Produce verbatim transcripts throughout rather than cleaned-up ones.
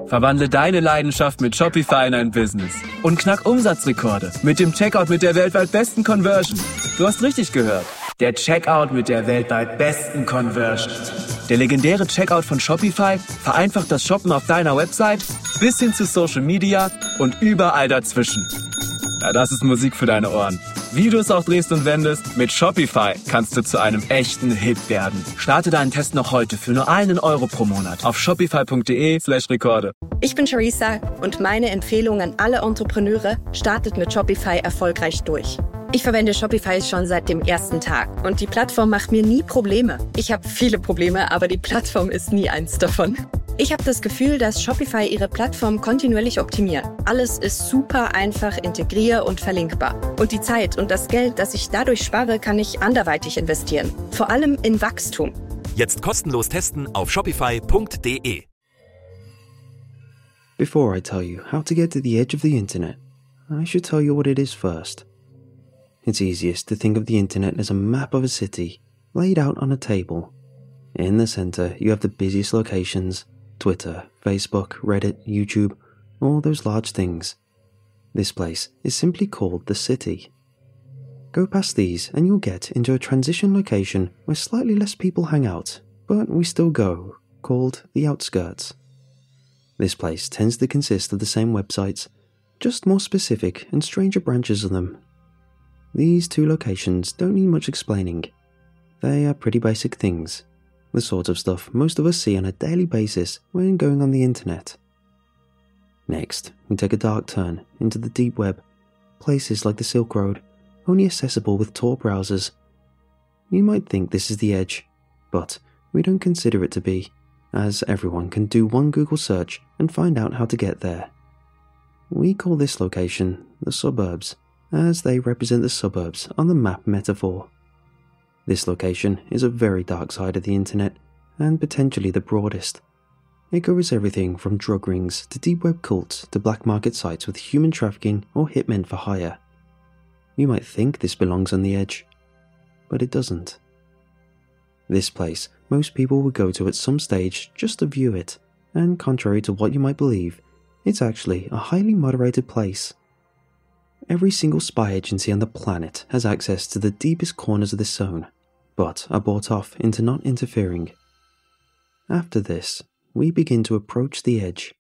Verwandle deine Leidenschaft mit Shopify in ein Business und knack Umsatzrekorde mit dem Checkout mit der weltweit besten Conversion. Du hast richtig gehört. Der Checkout mit der weltweit besten Conversion. Der legendäre Checkout von Shopify vereinfacht das Shoppen auf deiner Website bis hin zu Social Media und überall dazwischen. Ja, das ist Musik für deine Ohren. Wie du es auch drehst und wendest, mit Shopify kannst du zu einem echten Hit werden. Starte deinen Test noch heute für nur einen Euro pro Monat auf shopify.de slash Rekorde. Ich bin Charissa und meine Empfehlung an alle Entrepreneure: startet mit Shopify erfolgreich durch. Ich verwende Shopify schon seit dem ersten Tag und die Plattform macht mir nie Probleme. Ich habe viele Probleme, aber die Plattform ist nie eins davon. Ich habe das Gefühl, dass Shopify ihre Plattform kontinuierlich optimiert. Alles ist super einfach integrier- und verlinkbar. Und die Zeit und das Geld, das ich dadurch spare, kann ich anderweitig investieren. Vor allem in Wachstum. Jetzt kostenlos testen auf shopify punkt de. Before I tell you how to get to the edge of the internet, I should tell you what it is first. It's easiest to think of the internet as a map of a city laid out on a table. In the center, you have the busiest locations: Twitter, Facebook, Reddit, YouTube, all those large things. This place is simply called the city. Go past these and you'll get into a transition location where slightly less people hang out, but we still go, called the outskirts. This place tends to consist of the same websites, just more specific and stranger branches of them. These two locations don't need much explaining. They are pretty basic things, the sort of stuff most of us see on a daily basis when going on the internet. Next, we take a dark turn into the deep web, places like the Silk Road, only accessible with Tor browsers. You might think this is the edge, but we don't consider it to be, as everyone can do one Google search and find out how to get there. We call this location the suburbs, as they represent the suburbs on the map metaphor. This location is a very dark side of the internet, and potentially the broadest. It covers everything from drug rings to deep web cults to black market sites with human trafficking or hitmen for hire. You might think this belongs on the edge, but it doesn't. This place most people would go to at some stage just to view it, and contrary to what you might believe, it's actually a highly moderated place. Every single spy agency on the planet has access to the deepest corners of this zone, but are bought off into not interfering. After this, we begin to approach the edge.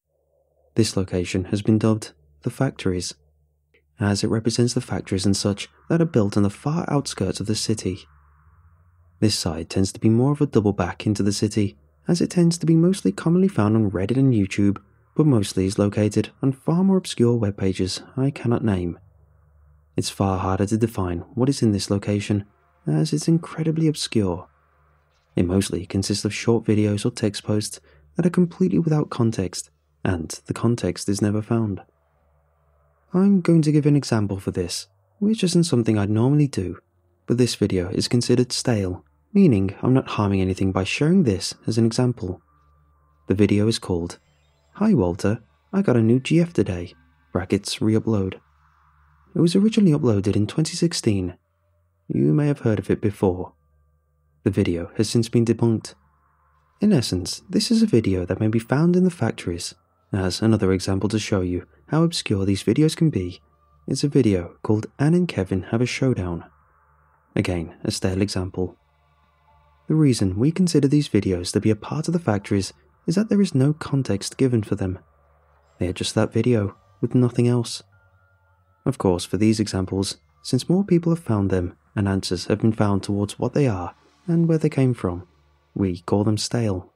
This location has been dubbed the factories, as it represents the factories and such that are built on the far outskirts of the city. This side tends to be more of a double back into the city, as it tends to be mostly commonly found on Reddit and YouTube, but mostly is located on far more obscure web pages I cannot name. It's far harder to define what is in this location, as it's incredibly obscure. It mostly consists of short videos or text posts that are completely without context, and the context is never found. I'm going to give an example for this, which isn't something I'd normally do, but this video is considered stale, meaning I'm not harming anything by sharing this as an example. The video is called "Hi Walter, I got a new G F today," brackets re-upload. It was originally uploaded in twenty sixteen. You may have heard of it before. The video has since been debunked. In essence, this is a video that may be found in the factories. As another example to show you how obscure these videos can be, it's a video called "Anne and Kevin Have a Showdown." Again, a stale example. The reason we consider these videos to be a part of the factories is that there is no context given for them. They are just that video, with nothing else. Of course, for these examples, since more people have found them and answers have been found towards what they are and where they came from, we call them stale.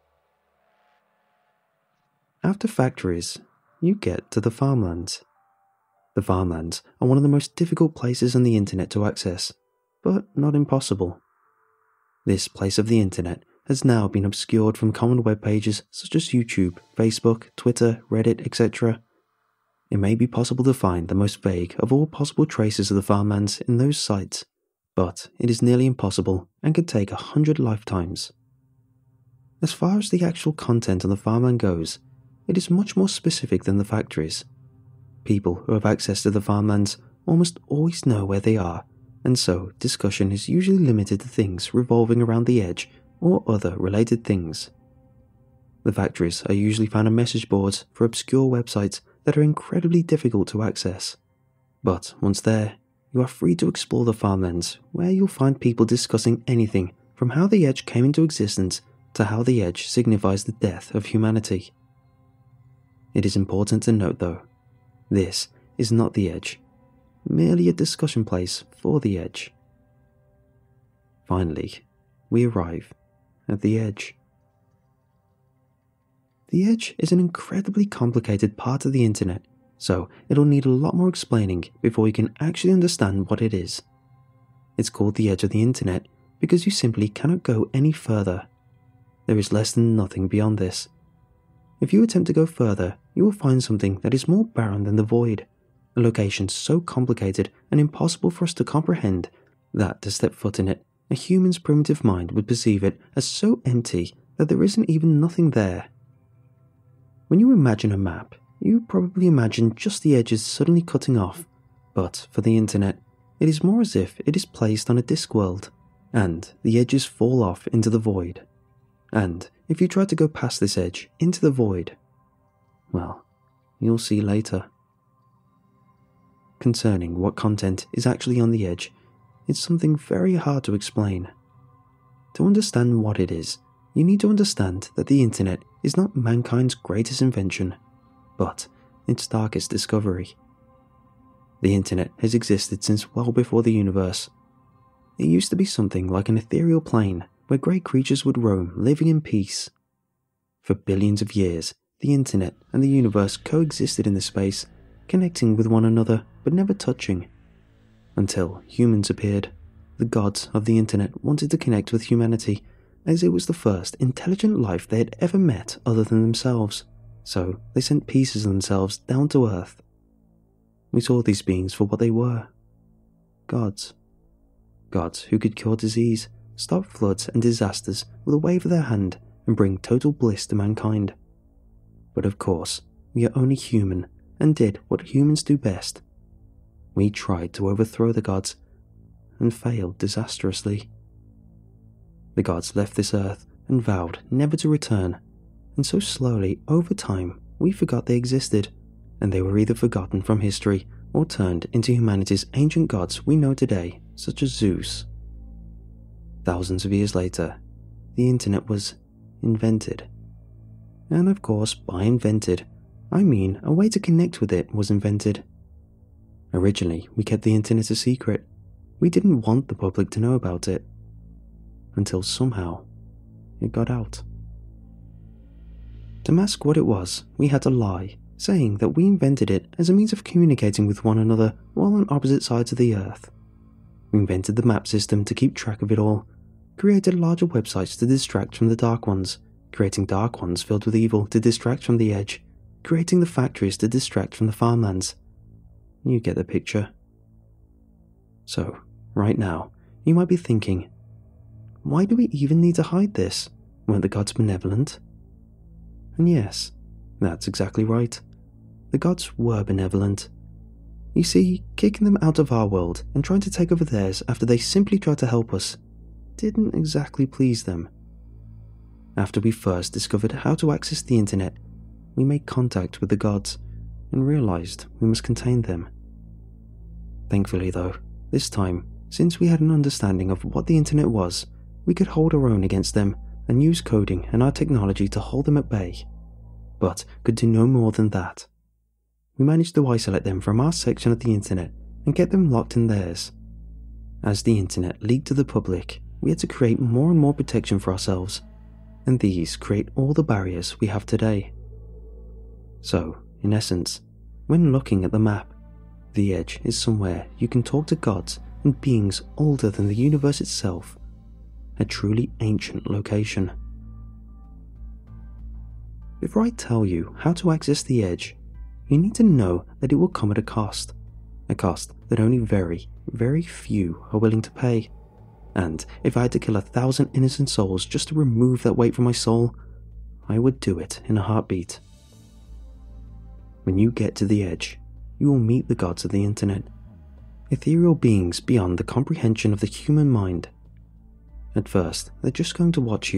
After factories, you get to the farmlands. The farmlands are one of the most difficult places on the internet to access, but not impossible. This place of the internet has now been obscured from common web pages such as YouTube, Facebook, Twitter, Reddit, et cetera. It may be possible to find the most vague of all possible traces of the farmlands in those sites, but it is nearly impossible and could take a hundred lifetimes. As far as the actual content on the farmland goes, it is much more specific than the factories. People who have access to the farmlands almost always know where they are, and so discussion is usually limited to things revolving around the edge or other related things. The factories are usually found on message boards for obscure websites that are incredibly difficult to access. But once there, you are free to explore the farmlands, where you'll find people discussing anything from how the Edge came into existence to how the Edge signifies the death of humanity. It is important to note though, this is not the Edge, merely a discussion place for the Edge. Finally, we arrive at the Edge. The Edge is an incredibly complicated part of the internet, so it'll need a lot more explaining before you can actually understand what it is. It's called the Edge of the internet because you simply cannot go any further. There is less than nothing beyond this. If you attempt to go further, you will find something that is more barren than the void, a location so complicated and impossible for us to comprehend that to step foot in it, a human's primitive mind would perceive it as so empty that there isn't even nothing there. When you imagine a map, you probably imagine just the edges suddenly cutting off, but for the internet, it is more as if it is placed on a disk world, and the edges fall off into the void. And if you try to go past this edge into the void, well, you'll see later. Concerning what content is actually on the edge, it's something very hard to explain. To understand what it is, you need to understand that the internet is not mankind's greatest invention, but its darkest discovery. The internet has existed since well before the universe. It used to be something like an ethereal plane where great creatures would roam, living in peace. For billions of years, the internet and the universe coexisted in this space, connecting with one another but never touching. Until humans appeared, the gods of the internet wanted to connect with humanity, as it was the first intelligent life they had ever met other than themselves, so they sent pieces of themselves down to Earth. We saw these beings for what they were. Gods. Gods who could cure disease, stop floods and disasters with a wave of their hand and bring total bliss to mankind. But of course, we are only human and did what humans do best. We tried to overthrow the gods and failed disastrously. The gods left this earth and vowed never to return, and so slowly, over time, we forgot they existed, and they were either forgotten from history or turned into humanity's ancient gods we know today, such as Zeus. Thousands of years later, the internet was invented. And of course, by invented, I mean a way to connect with it was invented. Originally, we kept the internet a secret. We didn't want the public to know about it. Until somehow, it got out. To mask what it was, we had to lie, saying that we invented it as a means of communicating with one another while on opposite sides of the earth. We invented the map system to keep track of it all, created larger websites to distract from the dark ones, creating dark ones filled with evil to distract from the edge, creating the factories to distract from the farmlands. You get the picture. So, right now, you might be thinking, why do we even need to hide this? Weren't the gods benevolent? And yes, that's exactly right. The gods were benevolent. You see, kicking them out of our world and trying to take over theirs after they simply tried to help us didn't exactly please them. After we first discovered how to access the internet, we made contact with the gods and realized we must contain them. Thankfully though, this time, since we had an understanding of what the internet was, we could hold our own against them and use coding and our technology to hold them at bay, but could do no more than that. We managed to isolate them from our section of the internet and get them locked in theirs. As the internet leaked to the public, we had to create more and more protection for ourselves, and these create all the barriers we have today. So, in essence, when looking at the map, the edge is somewhere you can talk to gods and beings older than the universe itself, a truly ancient location. Before I tell you how to access the edge, you need to know that it will come at a cost, a cost that only very, very few are willing to pay. And if I had to kill a thousand innocent souls just to remove that weight from my soul, I would do it in a heartbeat. When you get to the edge, you will meet the gods of the internet, ethereal beings beyond the comprehension of the human mind. At first, they're just going to watch you,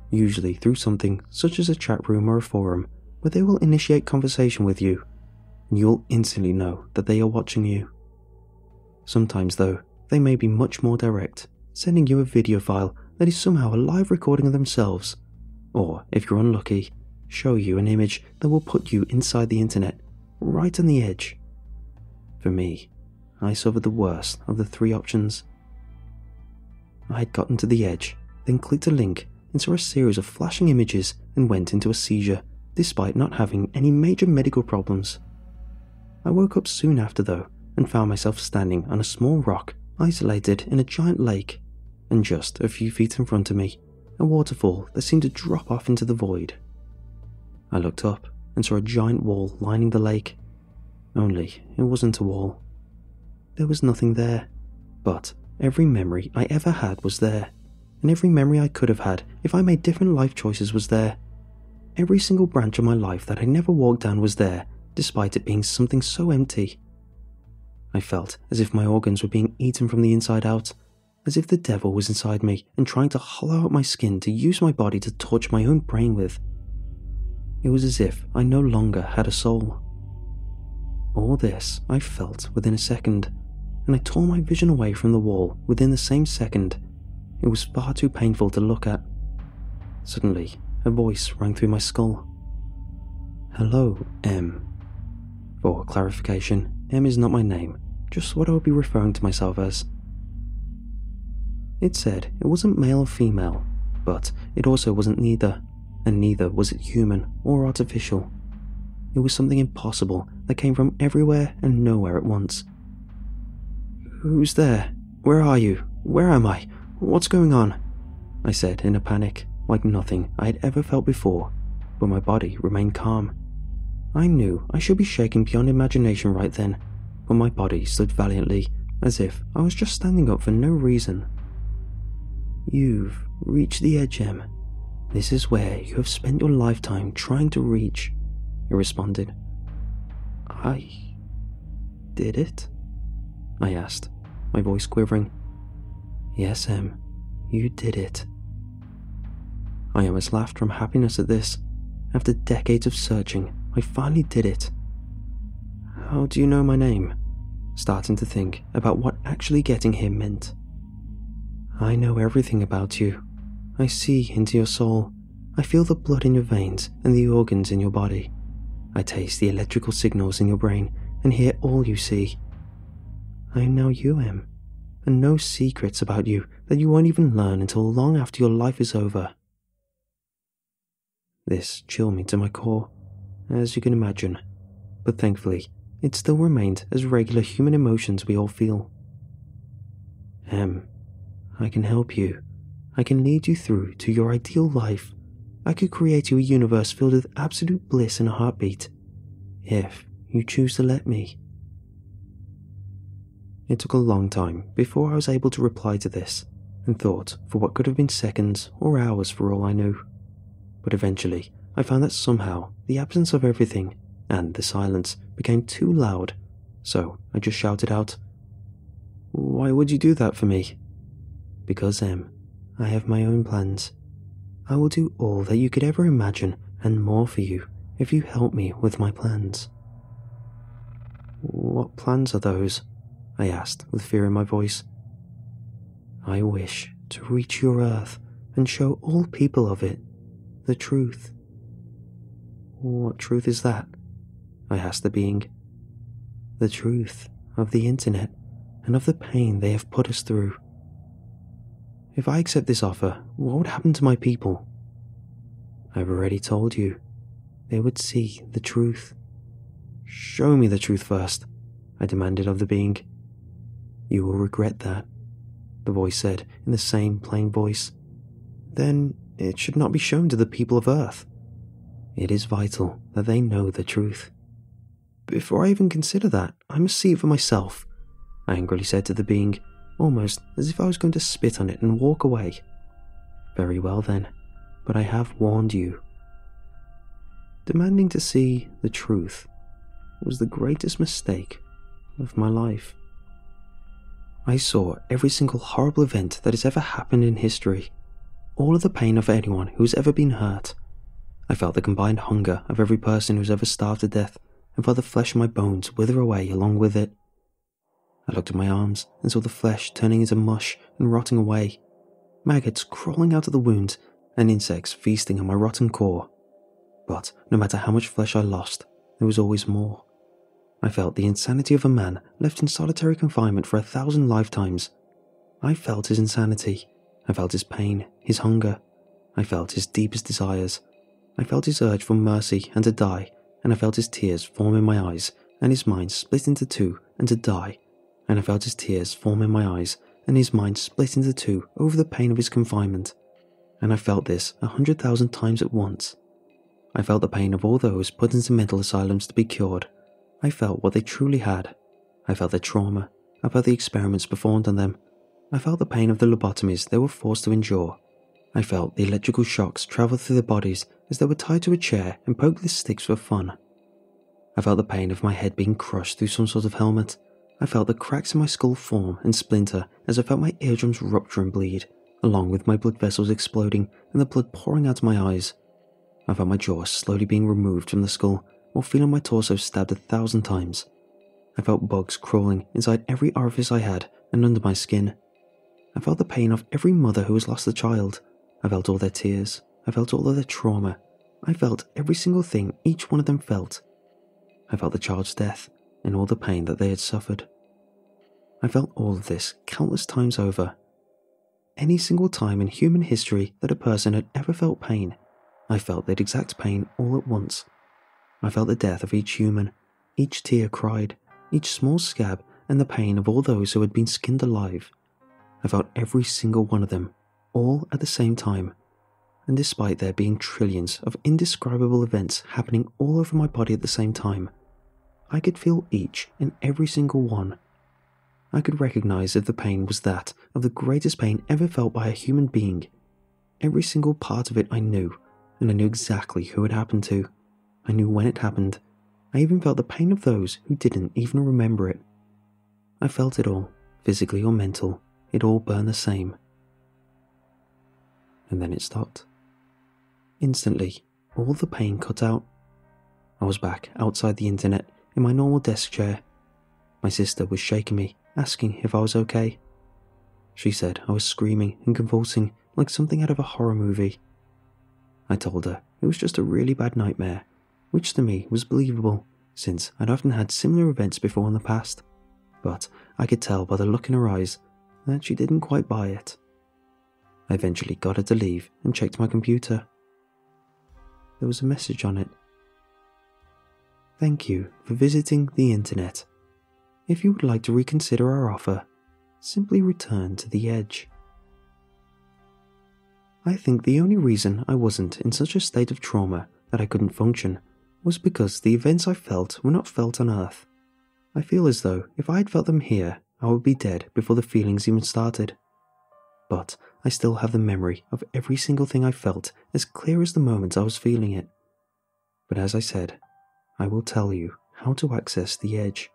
usually through something such as a chat room or a forum where they will initiate conversation with you, and you'll instantly know that they are watching you. Sometimes, though, they may be much more direct, sending you a video file that is somehow a live recording of themselves, or, if you're unlucky, show you an image that will put you inside the internet, right on the edge. For me, I suffered the worst of the three options. I had gotten to the edge, then clicked a link and saw a series of flashing images and went into a seizure, despite not having any major medical problems. I woke up soon after though, and found myself standing on a small rock, isolated in a giant lake, and just a few feet in front of me, a waterfall that seemed to drop off into the void. I looked up and saw a giant wall lining the lake, only it wasn't a wall. There was nothing there, but every memory I ever had was there, and every memory I could have had if I made different life choices was there. Every single branch of my life that I never walked down was there, despite it being something so empty. I felt as if my organs were being eaten from the inside out, as if the devil was inside me and trying to hollow out my skin to use my body to torture my own brain with. It was as if I no longer had a soul. All this I felt within a second, and I tore my vision away from the wall within the same second. It was far too painful to look at. Suddenly, a voice rang through my skull. "Hello, M." For clarification, M is not my name, just what I would be referring to myself as. It said it wasn't male or female, but it also wasn't neither, and neither was it human or artificial. It was something impossible that came from everywhere and nowhere at once. "Who's there? Where are you? Where am I? What's going on?" I said in a panic, like nothing I had ever felt before, but my body remained calm. I knew I should be shaking beyond imagination right then, but my body stood valiantly, as if I was just standing up for no reason. "You've reached the edge, Em. This is where you have spent your lifetime trying to reach," he responded. "I did it?" I asked, my voice quivering. "Yes, Em, you did it." I almost laughed from happiness at this. After decades of searching, I finally did it. "How do you know my name?" Starting to think about what actually getting here meant. "I know everything about you. I see into your soul. I feel the blood in your veins and the organs in your body. I taste the electrical signals in your brain and hear all you see. I know you, Em, and know secrets about you that you won't even learn until long after your life is over." This chilled me to my core, as you can imagine, but thankfully, it still remained as regular human emotions we all feel. "Em, I can help you. I can lead you through to your ideal life. I could create you a universe filled with absolute bliss in a heartbeat, if you choose to let me." It took a long time before I was able to reply to this, and thought for what could have been seconds or hours for all I knew. But eventually, I found that somehow the absence of everything and the silence became too loud, so I just shouted out, "Why would you do that for me?" "Because, Em, I have my own plans. I will do all that you could ever imagine and more for you if you help me with my plans." "What plans are those?" I asked with fear in my voice. "I wish to reach your Earth and show all people of it the truth." "What truth is that?" I asked the being. "The truth of the internet and of the pain they have put us through." "If I accept this offer, what would happen to my people?" "I've already told you. They would see the truth." "Show me the truth first," I demanded of the being. "You will regret that," the voice said in the same plain voice. "Then it should not be shown to the people of Earth. It is vital that they know the truth." "Before I even consider that, I must see it for myself," I angrily said to the being, almost as if I was going to spit on it and walk away. "Very well then, but I have warned you." Demanding to see the truth was the greatest mistake of my life. I saw every single horrible event that has ever happened in history, all of the pain of anyone who's ever been hurt. I felt the combined hunger of every person who's ever starved to death, and felt the flesh in my bones wither away along with it. I looked at my arms and saw the flesh turning into mush and rotting away, maggots crawling out of the wounds and insects feasting on my rotten core. But no matter how much flesh I lost, there was always more. I felt the insanity of a man left in solitary confinement for a thousand lifetimes. I felt his insanity. I felt his pain, his hunger. I felt his deepest desires. I felt his urge for mercy and to die, and I felt his tears form in my eyes, and his mind split into two and to die, and I felt his tears form in my eyes, and his mind split into two over the pain of his confinement. And I felt this a hundred thousand times at once. I felt the pain of all those put into mental asylums to be cured. I felt what they truly had. I felt their trauma. I felt the experiments performed on them. I felt the pain of the lobotomies they were forced to endure. I felt the electrical shocks travel through their bodies as they were tied to a chair and poked with sticks for fun. I felt the pain of my head being crushed through some sort of helmet. I felt the cracks in my skull form and splinter as I felt my eardrums rupture and bleed, along with my blood vessels exploding and the blood pouring out of my eyes. I felt my jaw slowly being removed from the skull while feeling my torso stabbed a thousand times. I felt bugs crawling inside every orifice I had and under my skin. I felt the pain of every mother who has lost a child. I felt all their tears. I felt all of their trauma. I felt every single thing each one of them felt. I felt the child's death and all the pain that they had suffered. I felt all of this countless times over. Any single time in human history that a person had ever felt pain, I felt that exact pain all at once. I felt the death of each human, each tear cried, each small scab, and the pain of all those who had been skinned alive. I felt every single one of them, all at the same time. And despite there being trillions of indescribable events happening all over my body at the same time, I could feel each and every single one. I could recognize if the pain was that of the greatest pain ever felt by a human being. Every single part of it I knew, and I knew exactly who it happened to. I knew when it happened. I even felt the pain of those who didn't even remember it. I felt it all, physically or mental. It all burned the same. And then it stopped. Instantly, all the pain cut out. I was back outside the internet in my normal desk chair. My sister was shaking me, asking if I was okay. She said I was screaming and convulsing like something out of a horror movie. I told her it was just a really bad nightmare, which to me was believable since I'd often had similar events before in the past, but I could tell by the look in her eyes that she didn't quite buy it. I eventually got her to leave and checked my computer. There was a message on it. Thank you for visiting the internet. If you would like to reconsider our offer, simply return to the edge. I think the only reason I wasn't in such a state of trauma that I couldn't function was because the events I felt were not felt on Earth. I feel as though if I had felt them here, I would be dead before the feelings even started. But I still have the memory of every single thing I felt as clear as the moment I was feeling it. But as I said, I will tell you how to access the edge.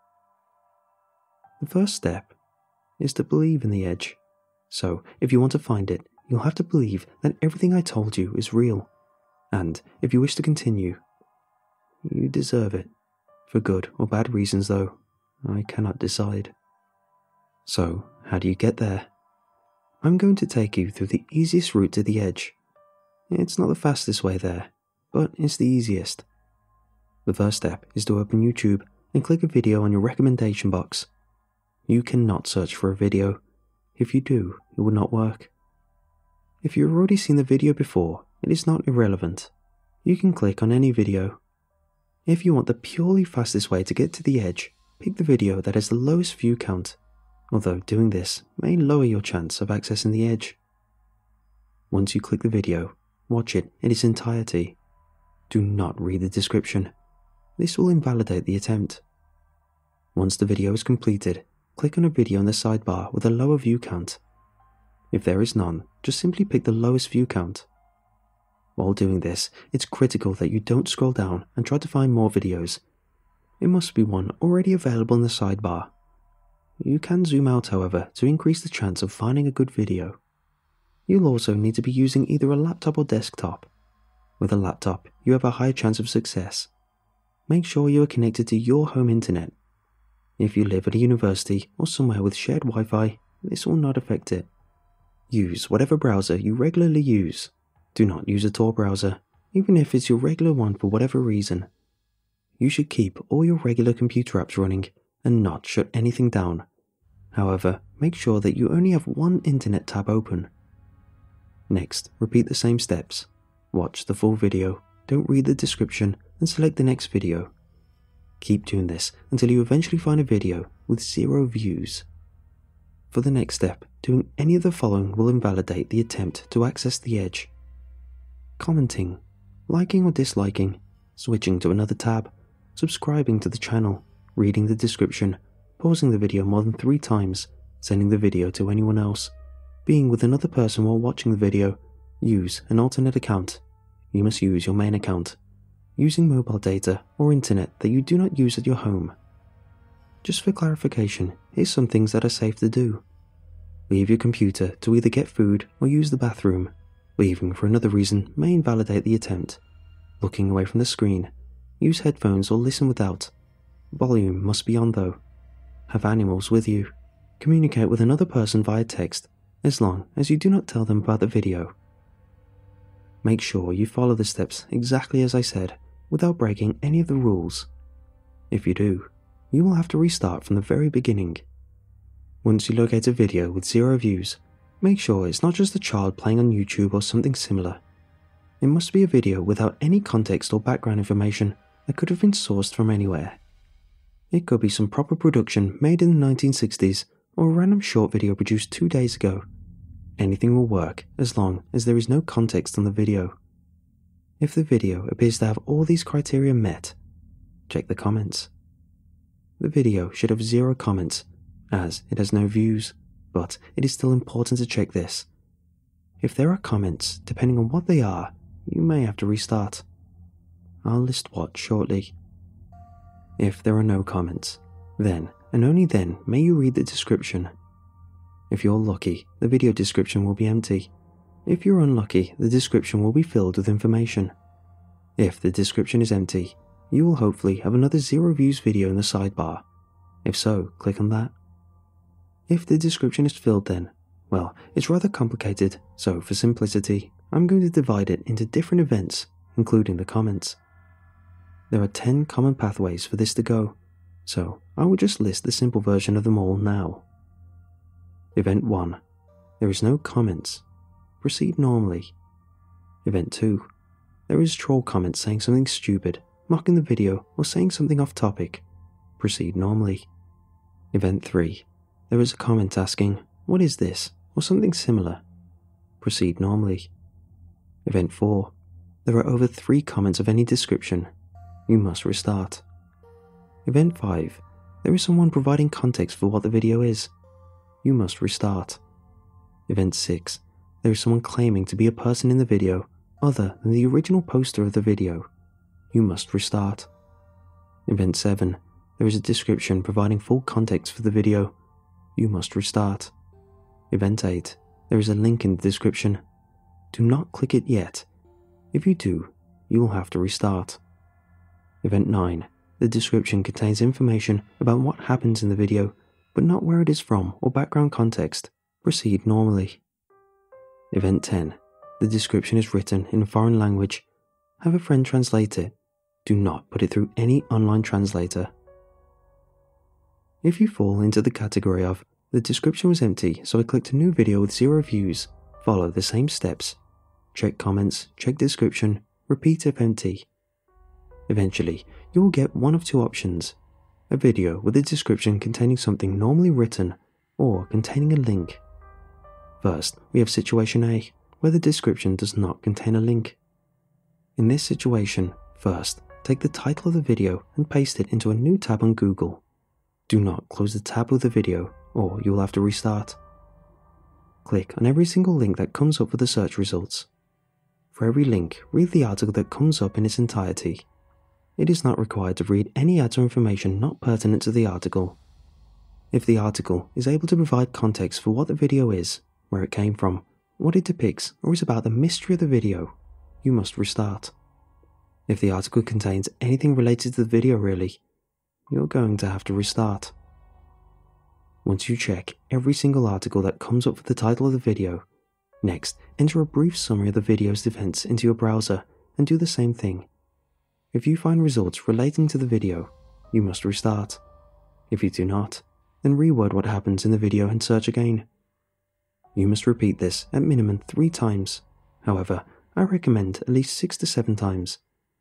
The first step is to believe in the edge. So if you want to find it, you'll have to believe that everything I told you is real. And if you wish to continue, you deserve it. For good or bad reasons though, I cannot decide. So, how do you get there? I'm going to take you through the easiest route to the edge. It's not the fastest way there, but it's the easiest. The first step is to open YouTube and click a video on your recommendation box. You cannot search for a video. If you do, it will not work. If you've already seen the video before, it is not irrelevant. You can click on any video. If you want the purely fastest way to get to the edge, pick the video that has the lowest view count, although doing this may lower your chance of accessing the edge. Once you click the video, watch it in its entirety. Do not read the description. This will invalidate the attempt. Once the video is completed, click on a video in the sidebar with a lower view count. If there is none, just simply pick the lowest view count. While doing this, it's critical that you don't scroll down and try to find more videos. It must be one already available in the sidebar. You can zoom out, however, to increase the chance of finding a good video. You'll also need to be using either a laptop or desktop. With a laptop, you have a higher chance of success. Make sure you are connected to your home internet. If you live at a university or somewhere with shared Wi-Fi, this will not affect it. Use whatever browser you regularly use. Do not use a Tor browser, even if it's your regular one for whatever reason. You should keep all your regular computer apps running and not shut anything down. However, make sure that you only have one internet tab open. Next, repeat the same steps. Watch the full video, don't read the description, and select the next video. Keep doing this until you eventually find a video with zero views. For the next step, doing any of the following will invalidate the attempt to access the edge. Commenting, liking or disliking, switching to another tab, subscribing to the channel, reading the description, pausing the video more than three times, sending the video to anyone else, being with another person while watching the video, use an alternate account. You must use your main account. Using mobile data or internet that you do not use at your home. Just for clarification, here's some things that are safe to do. Leave your computer to either get food or use the bathroom. Leaving for another reason may invalidate the attempt. Looking away from the screen. Use headphones or listen without. Volume must be on though. Have animals with you. Communicate with another person via text, as long as you do not tell them about the video. Make sure you follow the steps exactly as I said, without breaking any of the rules. If you do, you will have to restart from the very beginning. Once you locate a video with zero views, make sure it's not just a child playing on YouTube or something similar. It must be a video without any context or background information that could have been sourced from anywhere. It could be some proper production made in the nineteen sixties or a random short video produced two days ago. Anything will work as long as there is no context on the video. If the video appears to have all these criteria met, check the comments. The video should have zero comments, as it has no views, but it is still important to check this. If there are comments, depending on what they are, you may have to restart. I'll list what shortly. If there are no comments, then and only then may you read the description. If you're lucky, the video description will be empty. If you're unlucky, the description will be filled with information. If the description is empty, you will hopefully have another zero views video in the sidebar. If so, click on that. If the description is filled then, well, it's rather complicated, so for simplicity, I'm going to divide it into different events, including the comments. There are ten common pathways for this to go, so I will just list the simple version of them all now. Event one. There is no comments. Proceed normally. Event two. There is troll comments saying something stupid, mocking the video, or saying something off topic. Proceed normally. Event three. There is a comment asking, "What is this?" or something similar. Proceed normally. Event four. There are over three comments of any description. You must restart. Event five. There is someone providing context for what the video is. You must restart. Event six. There is someone claiming to be a person in the video other than the original poster of the video. You must restart. Event seven. There is a description providing full context for the video. You must restart. Event eight. There is a link in the description. Do not click it yet. If you do, you will have to restart. Event nine. The description contains information about what happens in the video, but not where it is from or background context. Proceed normally. Event ten. The description is written in a foreign language. Have a friend translate it. Do not put it through any online translator. If you fall into the category of, the description was empty, so I clicked a new video with zero views, follow the same steps. Check comments, check description, repeat if empty. Eventually, you will get one of two options. A video with a description containing something normally written, or containing a link. First, we have situation A, where the description does not contain a link. In this situation, first, take the title of the video and paste it into a new tab on Google. Do not close the tab with the video, or you will have to restart. Click on every single link that comes up with the search results. For every link, read the article that comes up in its entirety. It is not required to read any ads or information not pertinent to the article. If the article is able to provide context for what the video is, where it came from, what it depicts or is about the mystery of the video, you must restart. If the article contains anything related to the video really, you're going to have to restart. Once you check every single article that comes up for the title of the video, next enter a brief summary of the video's events into your browser and do the same thing. If you find results relating to the video, you must restart. If you do not, then reword what happens in the video and search again. You must repeat this at minimum three times. However, I recommend at least six to seven times.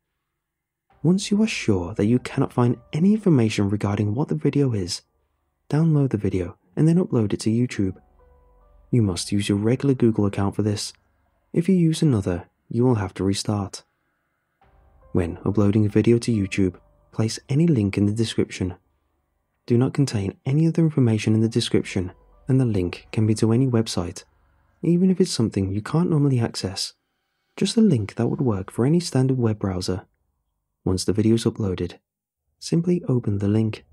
Once you are sure that you cannot find any information regarding what the video is, download the video and then upload it to YouTube. You must use your regular Google account for this. If you use another, you will have to restart. When uploading a video to YouTube, place any link in the description. Do not contain any other information in the description, and the link can be to any website, even if it's something you can't normally access. Just a link that would work for any standard web browser. Once the video is uploaded, simply open the link.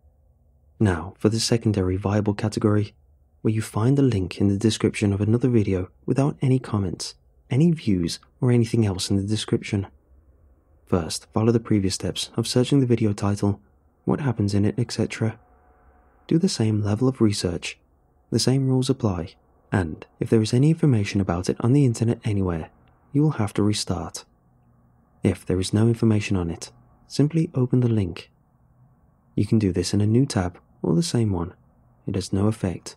Now for the secondary viable category, where you find the link in the description of another video without any comments, any views, or anything else in the description. First, follow the previous steps of searching the video title, what happens in it, et cetera. Do the same level of research. The same rules apply, and if there is any information about it on the internet anywhere, you will have to restart. If there is no information on it, simply open the link. You can do this in a new tab or the same one. It has no effect.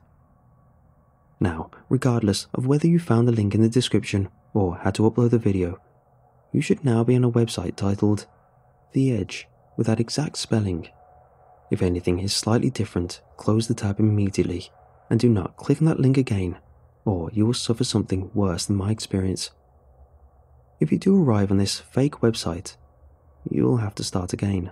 Now, regardless of whether you found the link in the description or had to upload the video, you should now be on a website titled The Edge with that exact spelling. If anything is slightly different, close the tab immediately and do not click on that link again, or you will suffer something worse than my experience. If you do arrive on this fake website, you will have to start again.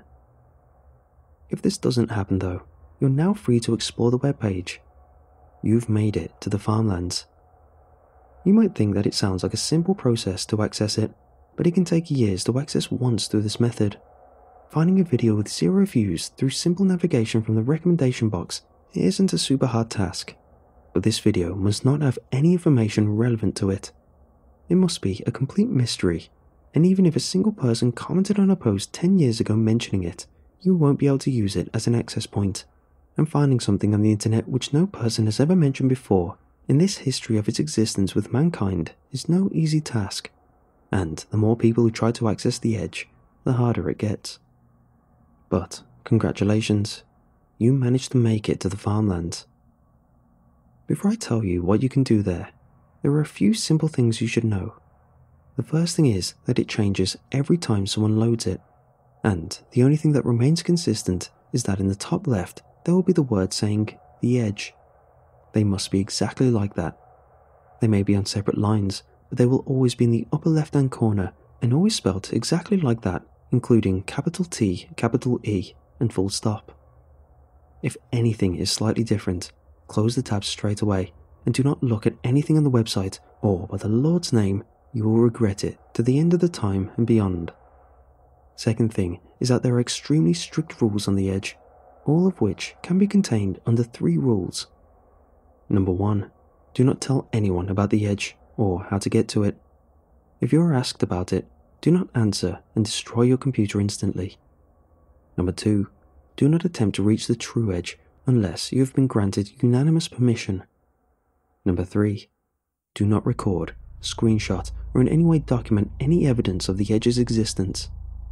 If this doesn't happen though, you're now free to explore the webpage. You've made it to the farmlands. You might think that it sounds like a simple process to access it, but it can take years to access once through this method. Finding a video with zero views through simple navigation from the recommendation box isn't a super hard task, but this video must not have any information relevant to it. It must be a complete mystery, and even if a single person commented on a post ten years ago mentioning it, you won't be able to use it as an access point. And finding something on the internet which no person has ever mentioned before in this history of its existence with mankind is no easy task, and the more people who try to access the Edge, the harder it gets. But congratulations, you managed to make it to the farmlands. Before I tell you what you can do there, there are a few simple things you should know. The first thing is that it changes every time someone loads it, and the only thing that remains consistent is that in the top left there will be the word saying The Edge. They must be exactly like that. They may be on separate lines, but they will always be in the upper left hand corner and always spelt exactly like that, including capital T, capital E, and full stop. If anything is slightly different, close the tab straight away and do not look at anything on the website, or by the Lord's name, you will regret it to the end of the time and beyond. Second thing is that there are extremely strict rules on the Edge, all of which can be contained under three rules. Number one, do not tell anyone about the Edge or how to get to it. If you are asked about it, do not answer and destroy your computer instantly. Number two, do not attempt to reach the true Edge unless you have been granted unanimous permission. Number three, do not record, screenshot, or in any way document any evidence of the Edge's existence.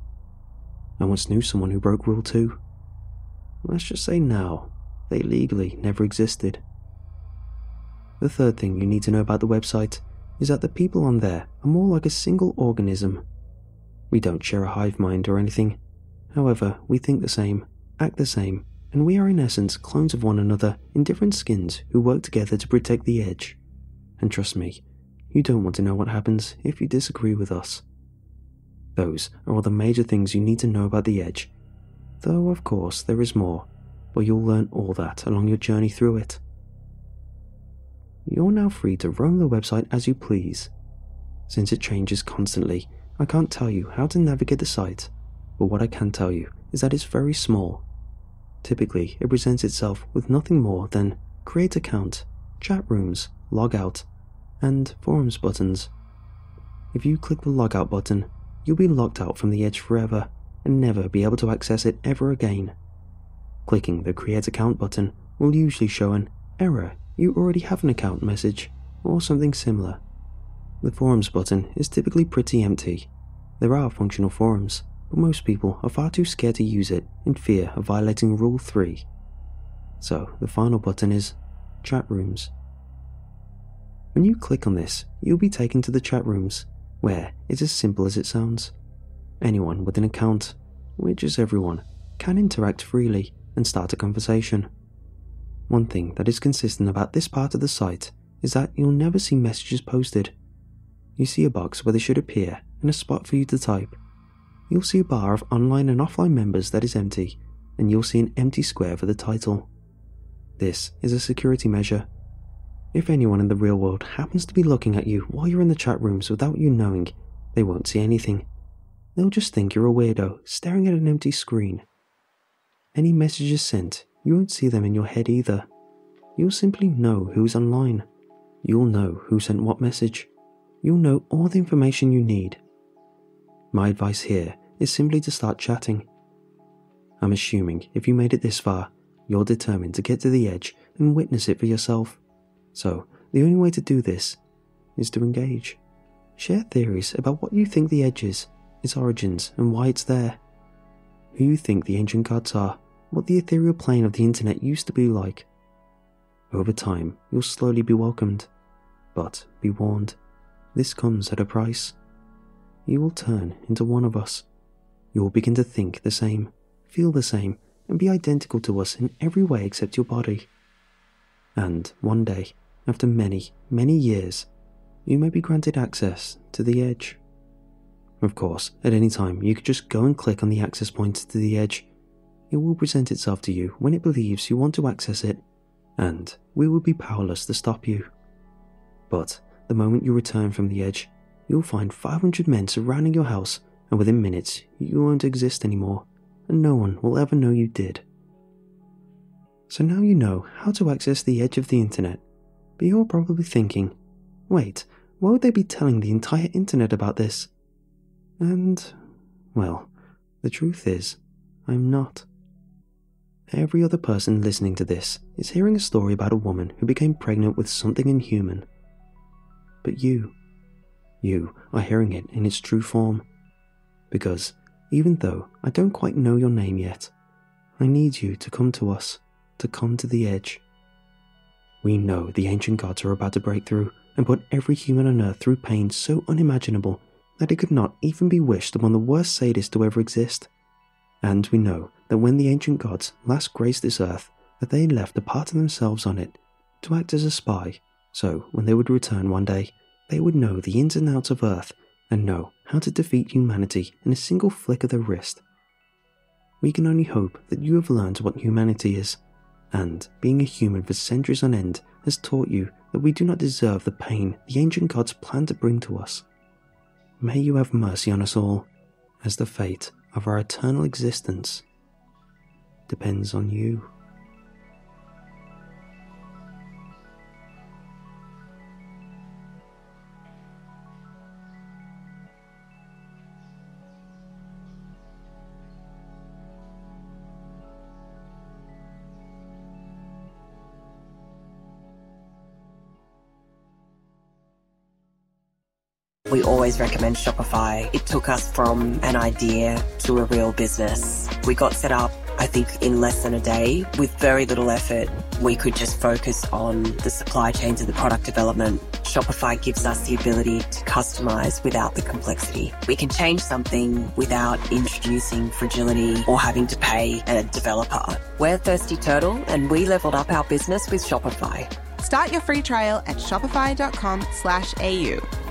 I once knew someone who broke Rule two. Let's just say now, they legally never existed. The third thing you need to know about the website is that the people on there are more like a single organism. We don't share a hive mind or anything. However, we think the same, act the same, and we are in essence clones of one another in different skins who work together to protect the Edge. And trust me, you don't want to know what happens if you disagree with us. Those are all the major things you need to know about the Edge, though of course there is more, but you'll learn all that along your journey through it. You're now free to roam the website as you please. Since it changes constantly, I can't tell you how to navigate the site, but what I can tell you is that it's very small. Typically, it presents itself with nothing more than create account, chat rooms, log out, and forums buttons. If you click the logout button, you'll be locked out from the Edge forever and never be able to access it ever again. Clicking the Create Account button will usually show an error, you already have an account message, or something similar. The forums button is typically pretty empty. There are functional forums, but most people are far too scared to use it in fear of violating Rule three. So the final button is Chat Rooms. When you click on this, you'll be taken to the chat rooms, where it's as simple as it sounds. Anyone with an account, which is everyone, can interact freely and start a conversation. One thing that is consistent about this part of the site is that you'll never see messages posted. You see a box where they should appear and a spot for you to type. You'll see a bar of online and offline members that is empty, and you'll see an empty square for the title. This is a security measure. If anyone in the real world happens to be looking at you while you're in the chat rooms without you knowing, they won't see anything. They'll just think you're a weirdo staring at an empty screen. Any messages sent, you won't see them in your head either. You'll simply know who's online. You'll know who sent what message. You'll know all the information you need. My advice here is simply to start chatting. I'm assuming if you made it this far, you're determined to get to the Edge and witness it for yourself. So, the only way to do this is to engage. Share theories about what you think the Edge is, its origins, and why it's there. Who you think the ancient gods are, what the ethereal plane of the internet used to be like. Over time, you'll slowly be welcomed. But be warned, this comes at a price. You will turn into one of us. You will begin to think the same, feel the same, and be identical to us in every way except your body. And one day, after many, many years, you may be granted access to the Edge. Of course, at any time you could just go and click on the access point to the Edge. It will present itself to you when it believes you want to access it, and we will be powerless to stop you. But the moment you return from the Edge, you'll find five hundred men surrounding your house, and within minutes you won't exist anymore, and no one will ever know you did. So now you know how to access the Edge of the internet, but you're probably thinking, wait, why would they be telling the entire internet about this? And, well, the truth is, I'm not. Every other person listening to this is hearing a story about a woman who became pregnant with something inhuman. But you, you are hearing it in its true form. Because, even though I don't quite know your name yet, I need you to come to us, to come to the Edge. We know the ancient gods are about to break through and put every human on earth through pain so unimaginable that it could not even be wished upon the worst sadist to ever exist. And we know that when the ancient gods last graced this earth, that they left a part of themselves on it to act as a spy, so when they would return one day, they would know the ins and outs of Earth and know how to defeat humanity in a single flick of their wrist. We can only hope that you have learned what humanity is, and being a human for centuries on end has taught you that we do not deserve the pain the ancient gods plan to bring to us. May you have mercy on us all, as the fate of our eternal existence depends on you. We always recommend Shopify. It took us from an idea to a real business. We got set up, I think, in less than a day with very little effort. We could just focus on the supply chains and the product development. Shopify gives us the ability to customize without the complexity. We can change something without introducing fragility or having to pay a developer. We're Thirsty Turtle, and we leveled up our business with Shopify. Start your free trial at shopify.com slash AU.